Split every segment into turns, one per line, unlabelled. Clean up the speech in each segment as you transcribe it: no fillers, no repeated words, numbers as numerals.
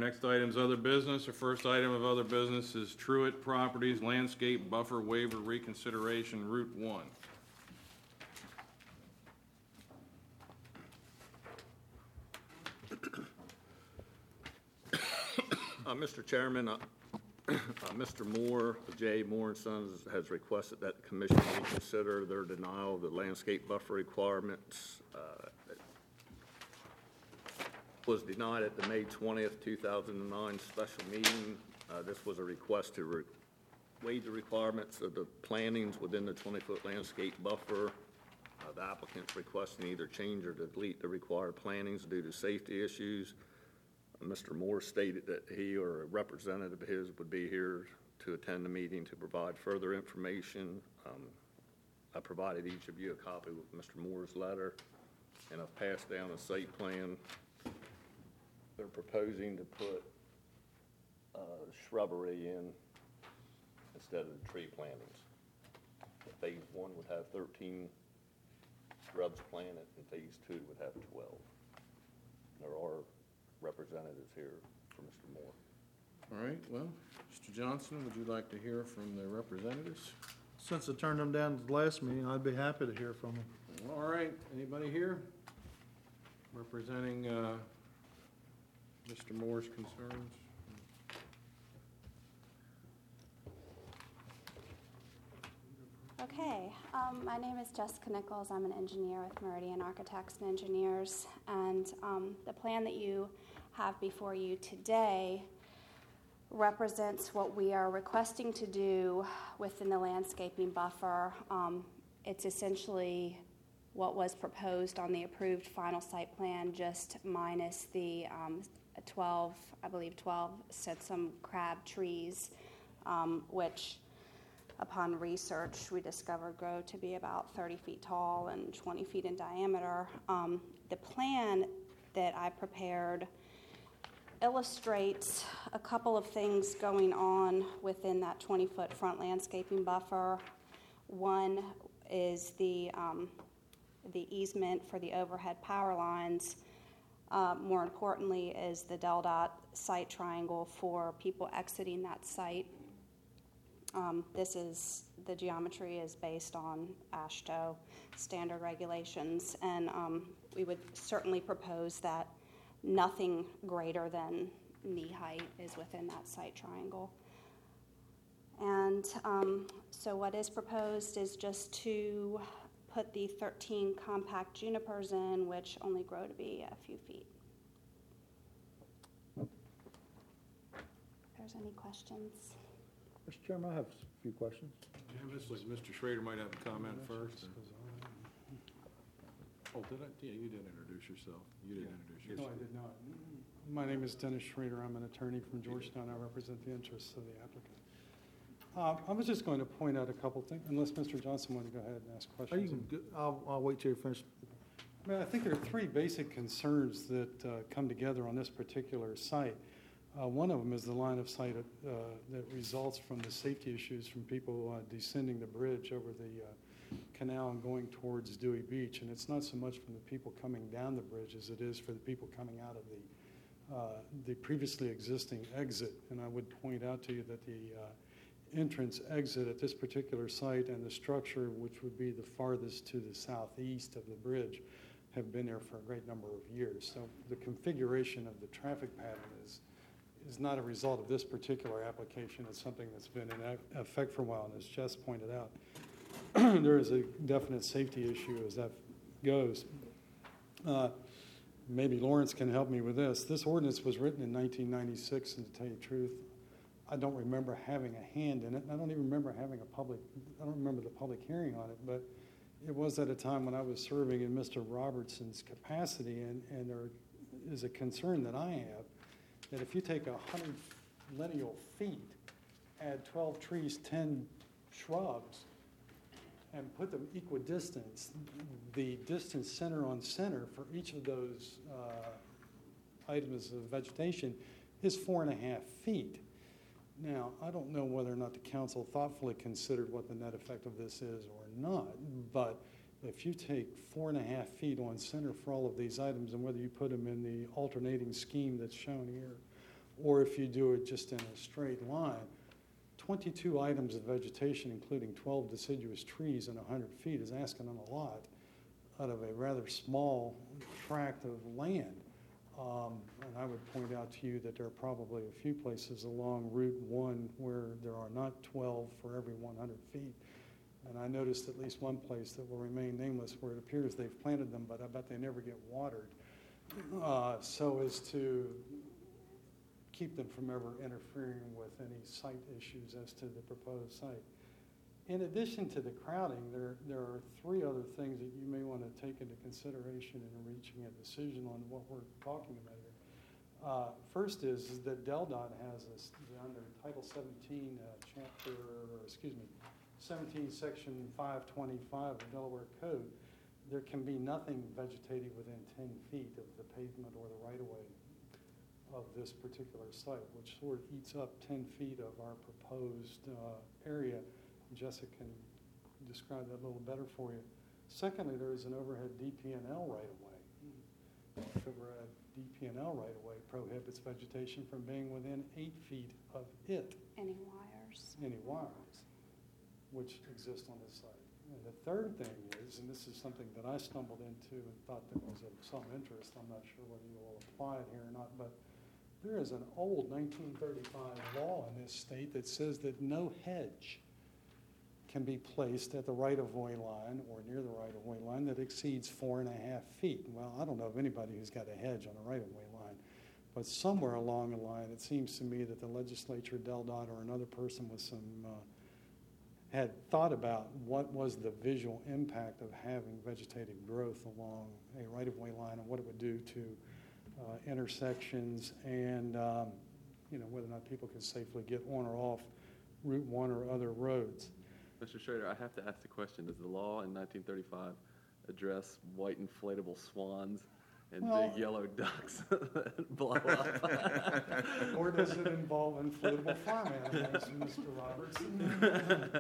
next item is other business. Our first item of other business is Truett Properties Landscape Buffer Waiver Reconsideration, Route 1.
Mr. Chairman, Mr. Moore, J. Moore and Sons, has requested that the commission reconsider their denial of the landscape buffer requirements. Was denied at the May 20th, 2009 special meeting. This was a request to waive the requirements of the plantings within the 20-foot landscape buffer. The applicant's requesting either change or delete the required plantings due to safety issues. Mr. Moore stated that he or a representative of his would be here to attend the meeting to provide further information. I provided each of you a copy of Mr. Moore's letter, and I've passed down a site plan. They're proposing to put shrubbery in instead of the tree plantings. Phase 1 would have 13 shrubs planted, and Phase 2 would have 12. There are representatives here for Mr. Moore.
All right, well, Mr. Johnson, would you like to hear from the representatives?
Since I turned them down at the last meeting, I'd be happy to hear from them.
All right, anybody here representing Mr. Moore's concerns?
Okay, my name is Jessica Nichols. I'm an engineer with Meridian Architects and Engineers, and the plan that you have before you today represents what we are requesting to do within the landscaping buffer. It's essentially what was proposed on the approved final site plan, just minus the 12 Setsum crab trees, which upon research we discovered grow to be about 30 feet tall and 20 feet in diameter. The plan that I prepared illustrates a couple of things going on within that 20-foot front landscaping buffer. One is the easement for the overhead power lines. More importantly is the DelDOT site triangle for people exiting that site. The geometry is based on AASHTO standard regulations, and we would certainly propose that nothing greater than knee height is within that site triangle. And so what is proposed is just to put the 13 compact junipers in, which only grow to be a few feet. If there's any questions.
Mr. Chairman, I have a few questions.
Yeah, Mr. Schrader might have a comment first. Oh, did I? Yeah, you did introduce yourself. You did introduce yourself.
No, I did not. My name is Dennis Schrader. I'm an attorney from Georgetown. I represent the interests of the applicant. I was just going to point out a couple things, unless Mr. Johnson wanted to go ahead and ask questions.
I'll wait till you finish.
I mean, I think there are three basic concerns that come together on this particular site. One of them is the line of sight that results from the safety issues from people descending the bridge over the canal and going towards Dewey Beach. And it's not so much from the people coming down the bridge as it is for the people coming out of the previously existing exit. And I would point out to you that the entrance exit at this particular site and the structure, which would be the farthest to the southeast of the bridge, have been there for a great number of years. So the configuration of the traffic pattern is not a result of this particular application. It's something that's been in effect for a while, and as Jess pointed out, there is a definite safety issue as that goes. Maybe Lawrence can help me with this. This ordinance was written in 1996, and to tell you the truth, I don't remember having a hand in it. I don't even remember having I don't remember the public hearing on it, but it was at a time when I was serving in Mr. Robertson's capacity, and there is a concern that I have that if you take 100 lineal feet, add 12 trees, 10 shrubs, and put them equidistant, the distance center on center for each of those items of vegetation is 4.5 feet. Now, I don't know whether or not the council thoughtfully considered what the net effect of this is or not, but if you take 4.5 feet on center for all of these items, and whether you put them in the alternating scheme that's shown here or if you do it just in a straight line, 22 items of vegetation, including 12 deciduous trees in 100 feet, is asking them a lot out of a rather small tract of land. And I would point out to you that there are probably a few places along Route 1 where there are not 12 for every 100 feet. And I noticed at least one place that will remain nameless where it appears they've planted them, but I bet they never get watered, so as to keep them from ever interfering with any site issues as to the proposed site. In addition to the crowding, there are three other things that you may want to take into consideration in reaching a decision on what we're talking about here. First is that DelDOT has under Title 17, 17 Section 525 of the Delaware Code, there can be nothing vegetated within 10 feet of the pavement or the right-of-way of this particular site, which sort of eats up 10 feet of our proposed area. Jessica can describe that a little better for you. Secondly, there is an overhead DP&L right-of-way. Overhead DP&L right-of-way prohibits vegetation from being within 8 feet of it.
Any wires?
Any wires, which exist on this site. And the third thing is, and this is something that I stumbled into and thought that was of some interest, I'm not sure whether you will apply it here or not, but there is an old 1935 law in this state that says that no hedge can be placed at the right-of-way line or near the right-of-way line that exceeds 4.5 feet. Well, I don't know of anybody who's got a hedge on a right-of-way line, but somewhere along the line, it seems to me that the legislature, DelDOT, or another person with some had thought about what was the visual impact of having vegetative growth along a right-of-way line and what it would do to intersections and whether or not people can safely get on or off Route 1 or other roads.
Mr. Schrader, I have to ask the question, does the law in 1935 address white inflatable swans and big yellow ducks that blow up?
Or does it involve inflatable farm animals, Mr. Robertson?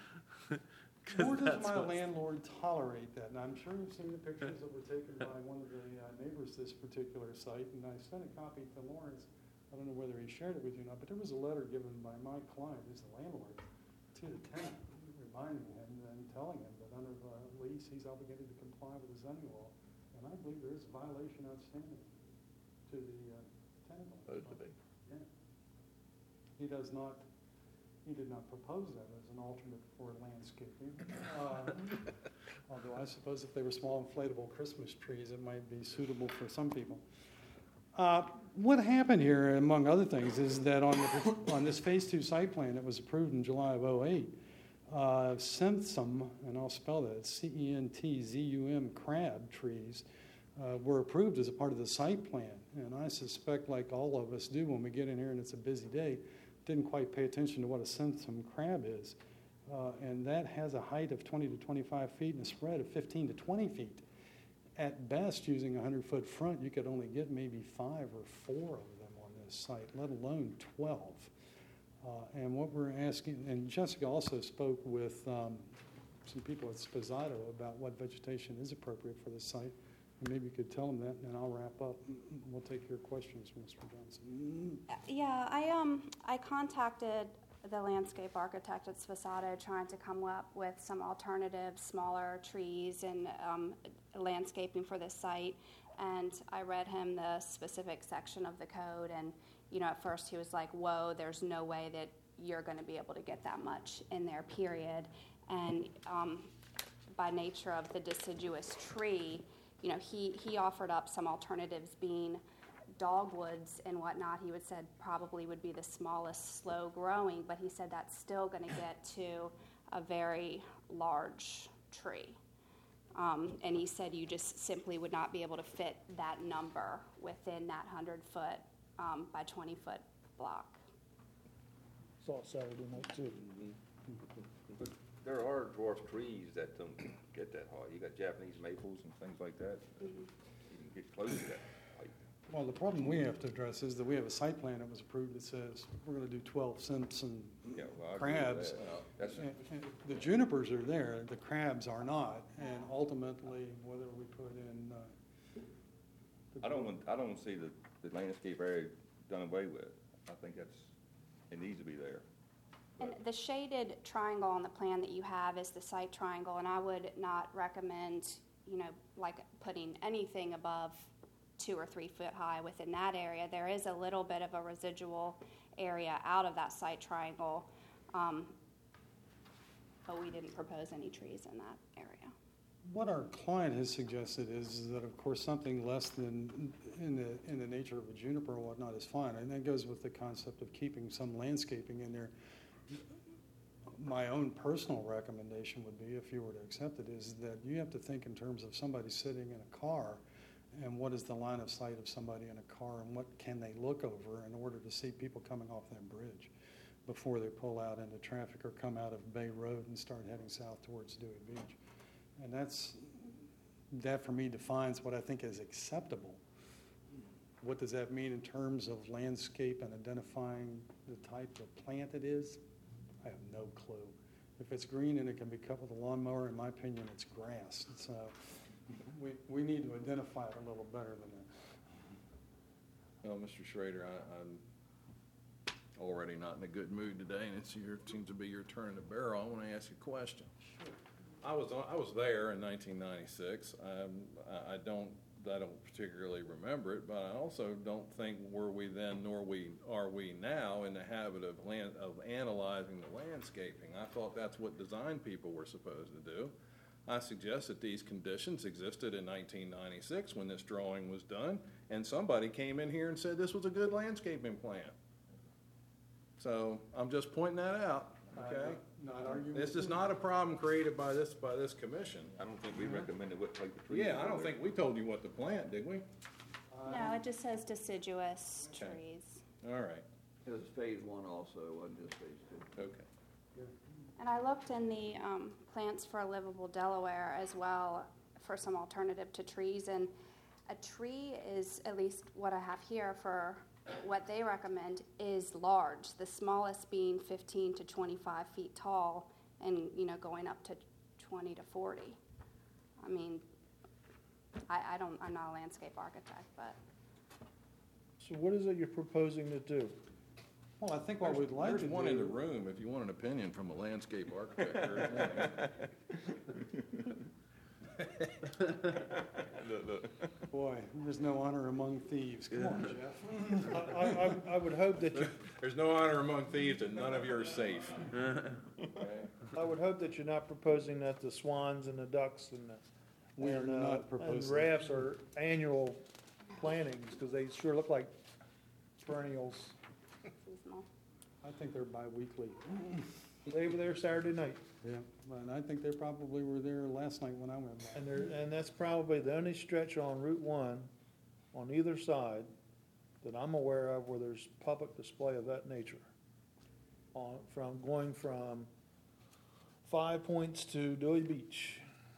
Nor does my landlord tolerate that. And I'm sure you've seen the pictures that were taken by one of the neighbors to this particular site, and I sent a copy to Lawrence. I don't know whether he shared it with you or not, but there was a letter given by my client, who's the landlord, to the tenant, reminding him and telling him that under the lease, he's obligated to comply with the zoning law. And I believe there is a violation outstanding to the tenant. Yeah. He did not propose that as an alternate for landscaping. Although I suppose if they were small inflatable Christmas trees, it might be suitable for some people. What happened here, among other things, is that on this Phase 2 site plan that was approved in July of 2008, Centzum, and I'll spell that, CENTZUM crab trees, were approved as a part of the site plan. And I suspect, like all of us do when we get in here and it's a busy day, didn't quite pay attention to what a Centzum crab is. And that has a height of 20 to 25 feet and a spread of 15 to 20 feet. At best, using a 100-foot front, you could only get maybe 5 or 4 of them on this site, let alone 12. And what we're asking, and Jessica also spoke with some people at Sposato about what vegetation is appropriate for this site. And maybe you could tell them that, and I'll wrap up. We'll take your questions, Mr. Johnson.
Yeah, I contacted the landscape architect at Sposato trying to come up with some alternative, smaller trees and landscaping for this site. And I read him the specific section of the code, and at first he was like, whoa, there's no way that you're going to be able to get that much in there, period. And by nature of the deciduous tree, he offered up some alternatives, being dogwoods and whatnot. He said probably would be the smallest, slow growing, but he said that's still going to get to a very large tree. And he said you just simply would not be able to fit that number within that 100-foot by 20-foot block.
Saw it Saturday night too.
But there are dwarf trees that don't get that high. You got Japanese maples and things like that. You can get close to that height.
Well, the problem we have to address is that we have a site plan that was approved that says we're going to do 12 Simpson
Yeah, well, I agree with
crabs.
that. That's
And the junipers are there, the crabs are not, and ultimately, whether we put in.
I don't want to see the landscape area done away with. I think it needs to be there.
And the shaded triangle on the plan that you have is the site triangle, and I would not recommend, like putting anything above 2 or 3 foot high within that area. There is a little bit of a residual area out of that site triangle, but we didn't propose any trees in that area.
What our client has suggested is that, of course, something less than in the nature of a juniper or whatnot is fine, and that goes with the concept of keeping some landscaping in there. My own personal recommendation would be, if you were to accept it, is that you have to think in terms of somebody sitting in a car, and what is the line of sight of somebody in a car, and what can they look over in order to see people coming off that bridge before they pull out into traffic or come out of Bay Road and start heading south towards Dewey Beach. And that for me defines what I think is acceptable. What does that mean in terms of landscape and identifying the type of plant it is? I have no clue. If it's green and it can be cut with a lawnmower, in my opinion, it's grass. So we need to identify it a little better than that.
Well, Mr. Schrader, I'm already not in a good mood today, and seems to be your turn to barrel. I want to ask you a question. Sure. I was there in 1996. I don't particularly remember it, but I also don't think were we then nor are we now in the habit of analyzing the landscaping. I thought that's what design people were supposed to do. I suggest that these conditions existed in 1996 when this drawing was done, and somebody came in here and said this was a good landscaping plan. So I'm just pointing that out. Okay.
Not arguing.
This is not a problem created by this commission.
I don't think we recommended what type of trees.
Yeah, I don't think we told you what to plant, did we?
No, it just says deciduous
Okay.
trees.
All right.
It was phase one also, it wasn't just phase two.
Okay.
And I looked in the Plants for a Livable Delaware as well for some alternative to trees, and a tree is, at least what I have here for what they recommend, is large, the smallest being 15 to 25 feet tall and, going up to 20 to 40. I mean, I'm not a landscape architect, but.
So what is it you're proposing to do?
Well, I think what we'd like to
There's
do.
one in the room, if you want an opinion from a landscape architect. There's one.
Boy, there's no honor among thieves. Come on, Jeff.
I would hope that you,
There's no honor among thieves, and none of you are safe.
I would hope that you're not proposing that the swans and the ducks and
We are not
and
proposing.
rafts are annual plantings, because they sure look like perennials.
Seasonal.
I think they're bi-weekly.
They were there Saturday night,
Yeah, and I think they probably were there last night when I went by.
and that's probably the only stretch on Route 1 on either side that I'm aware of where there's public display of that nature. Going from 5 Points to Dewey Beach.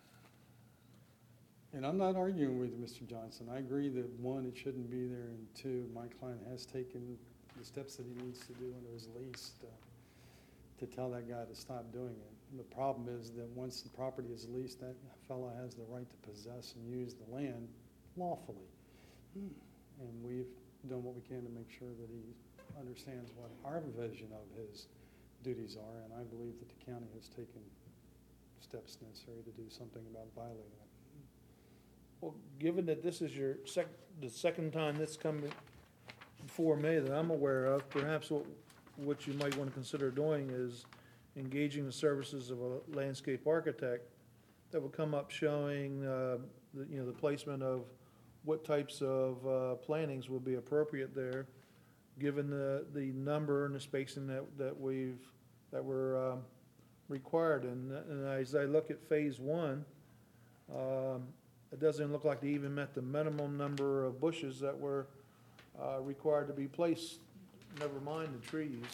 And I'm not arguing with you, Mr. Johnson. I agree that one, it shouldn't be there, and two, my client has taken the steps that he needs to do under his lease to tell that guy to stop doing it. And the problem is that once the property is leased, that fellow has the right to possess and use the land lawfully. And we've done what we can to make sure that he understands what our vision of his duties are, and I believe that the county has taken steps necessary to do something about violating it.
Well, given that this is the second time that's come before me that I'm aware of, perhaps what you might want to consider doing is engaging the services of a landscape architect that would come up showing, the placement of what types of plantings would be appropriate there, given the number and the spacing that were required. And as I look at phase one, it doesn't look like they even met the minimum number of bushes that were required to be placed, never mind the trees.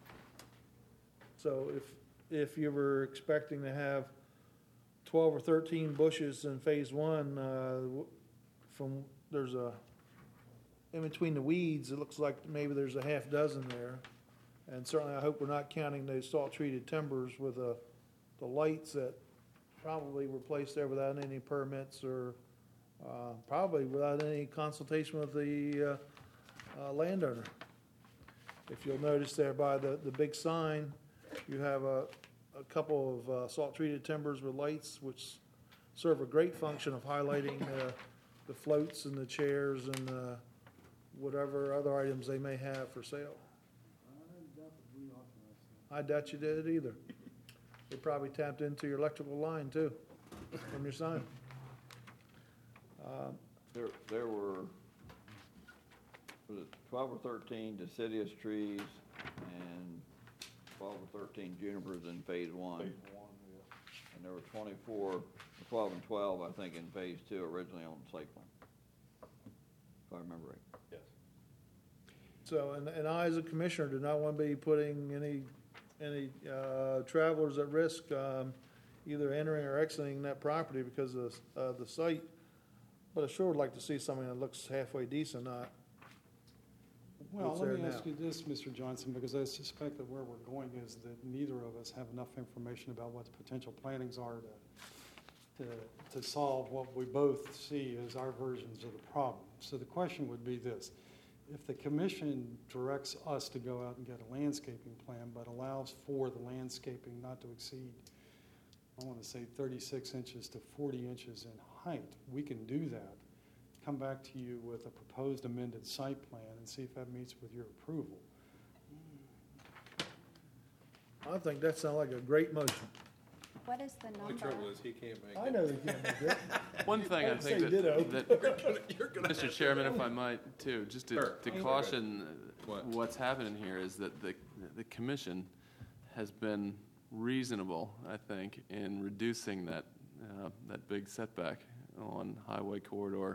So if you were expecting to have 12 or 13 bushes in phase one, in between the weeds, it looks like maybe there's a half dozen there. And certainly I hope we're not counting those salt-treated timbers with the lights that probably were placed there without any permits or probably without any consultation with the landowner. If you'll notice there by the big sign, you have a couple of salt-treated timbers with lights, which serve a great function of highlighting the floats and the chairs and whatever other items they may have for sale. I doubt you did it either. They probably tapped into your electrical line too, from your sign.
There were, was it 12 or 13 deciduous trees and 12 or 13 junipers in phase one? And there were 24, 12 and 12, I think, in phase two originally on the site plan, if I remember right.
Yes.
So, and I, as a commissioner, do not want to be putting any travelers at risk, either entering or exiting that property because of the site. But I sure would like to see something that looks halfway decent, not
Well,
what's
let
there
me
now.
ask you this, Mr. Johnson, because I suspect that where we're going is that neither of us have enough information about what the potential plannings are to solve what we both see as our versions of the problem. So the question would be this: if the commission directs us to go out and get a landscaping plan, but allows for the landscaping not to exceed, I want to say 36 inches to 40 inches in height, we can do that. Come back to you with a proposed amended site plan and see if that meets with your approval.
I think that sounds like a great motion.
What is the
The
number?
trouble is, he can't make it.
I know you can't make that.
One thing I
I'd say
think
ditto.
that Mr. Chairman, if I might, too, just
Sure.
to caution
What?
what's happening here is that the commission has been reasonable, I think, in reducing that big setback on highway corridors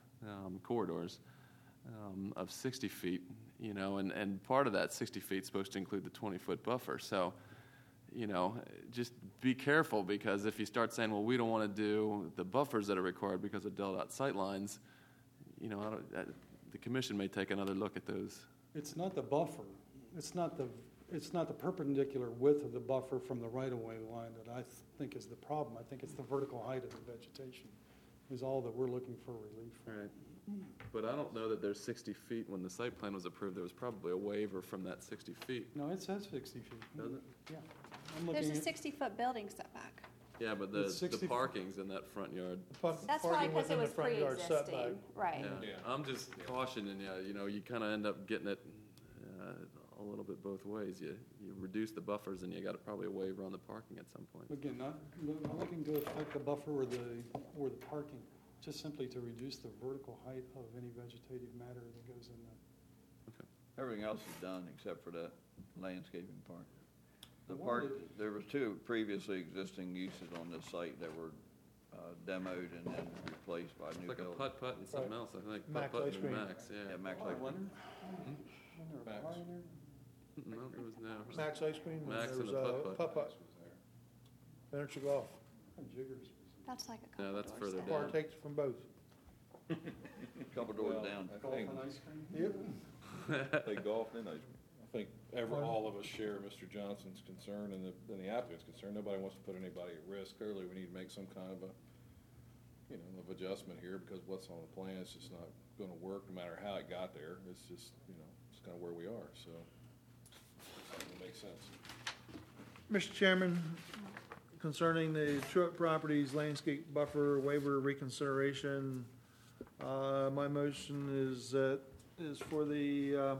of 60 feet, and part of that 60 feet is supposed to include the 20-foot buffer. So, just be careful, because if you start saying, well, we don't want to do the buffers that are required because of DelDOT sightlines, the commission may take another look at those.
It's not the buffer. It's not the perpendicular width of the buffer from the right-of-way line that I think is the problem. I think it's the vertical height of the vegetation is all that we're looking for relief from.
Right. But I don't know that there's 60 feet. When the site plan was approved, there was probably a waiver from that 60 feet.
No, it says 60 feet.
Does it?
Yeah. I'm
There's
looking
a
at,
60-foot building setback.
Yeah, but
It's
the
60
parking's in that front yard.
That's why,
Parking
because
within
it
the
was
front yard setback.
pre-existing, right.
Yeah.
Yeah.
I'm just cautioning you, you kind of end up getting it a little bit both ways. You reduce the buffers, and you got probably a waiver on the parking at some point.
again, not looking to affect the buffer or the parking, just simply to reduce the vertical height of any vegetative matter that goes in there.
Everything else is done except for that landscaping part. The
What
park,
would-
there was two previously existing uses on this site that were demoed and then replaced by
It's
new
like a
buildings.
putt-putt and something else, I think.
Max
Putt-putt
ice
and
cream.
Max,
Yeah,
yeah.
Max
Oh,
like
wasn't there
Max.
a car in there?
No, there was no.
Max Ice Cream, and
Max
there
and
was
a
a
putt-putt.
putt-putt, miniature golf.
Jiggers.
That's like a
No,
couple
that's
doors
further
down.
down.
Partake from both.
Couple doors
Well,
down.
I
Golf
think,
and ice cream?
Yep.
Play golf and ice cream.
I think all of us share Mr. Johnson's concern and the applicant's concern. Nobody wants to put anybody at risk. Clearly, we need to make some kind of of adjustment here, because what's on the plan is just not gonna work, no matter how it got there. It's just, it's kind of where we are, so it makes sense.
Mr. Chairman, concerning the Truett Properties landscape buffer waiver reconsideration, my motion is for the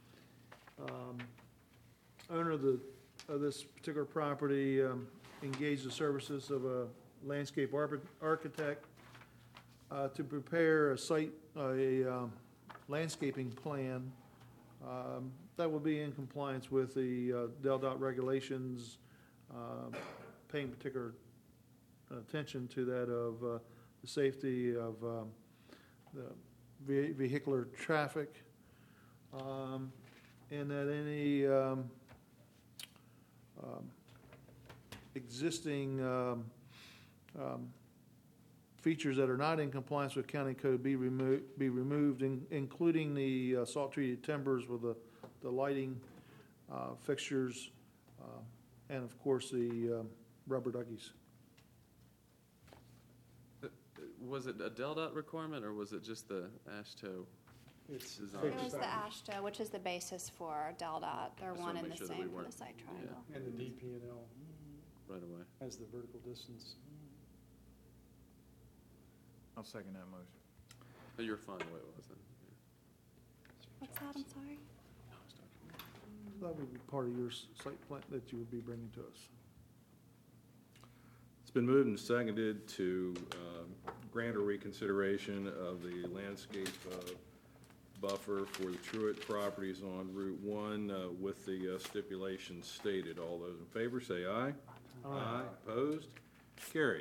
owner of this particular property engage the services of a landscape architect to prepare a landscaping plan that will be in compliance with the DelDOT regulations, paying particular attention to that of the safety of the vehicular traffic, and that any existing features that are not in compliance with county code be removed, including the salt-treated timbers with the lighting fixtures, and of course the rubber duckies.
Was it a DelDOT requirement, or was it just the ASHTO
It's
Design.
It was
fixed,
the ASHTO, which is the basis for DelDOT. They're
Just
one
wanna
and
make
the
sure that we
same for
weren't-
the site
yeah.
triangle.
and the DP&L
Right away.
has the vertical distance.
I'll second that motion.
But you're fine the way it was then.
What's that? I'm sorry.
That would be part of your site plan that you would be bringing to us.
It's been moved and seconded to grant a reconsideration of the landscape buffer for the Truett properties on Route 1 with the stipulations stated. All those in favor say aye. Aye. Opposed? Carried.